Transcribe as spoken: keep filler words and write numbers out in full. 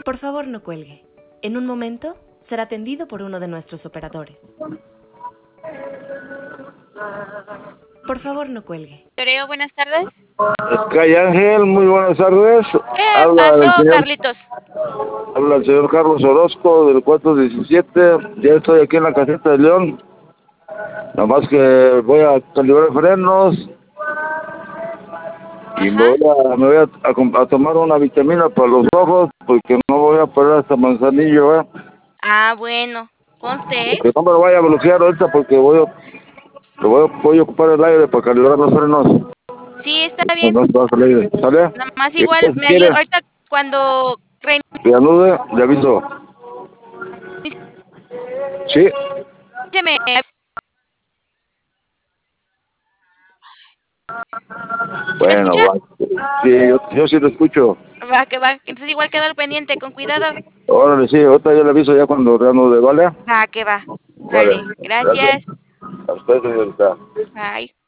Por favor, no cuelgue. En un momento será atendido por uno de nuestros operadores. Por favor, no cuelgue. Toreo, buenas tardes. Calle Ángel, muy buenas tardes. ¿Qué Habla pasó, el señor, Carlitos? habla el señor Carlos Orozco del cuatro diecisiete. Ya estoy aquí en la caseta de León. Nada más que voy a calibrar frenos y me Ajá. voy, a, me voy a, a com- a tomar una vitamina para los ojos porque no voy a parar hasta Manzanillo, ¿eh? Ah, bueno. Conste, ¿eh? Que no me lo vaya a bloquear ahorita porque voy a, voy a, voy a ocupar el aire para calibrar los frenos. Sí, está No, bien. no se va a salir, ¿sale? Nada más Y igual pues, si me ayuda. quiere Ahorita cuando que anude, le aviso. Sí. se me... ¿Sí me Bueno, escucha? va. Sí, yo, yo sí lo escucho. Va, que va. Entonces igual queda al pendiente, con cuidado. Órale, sí, ahorita yo le aviso ya cuando reanude, ¿vale? Va, que va. Vale, Vale. gracias. Gracias. A usted, señorita. Bye.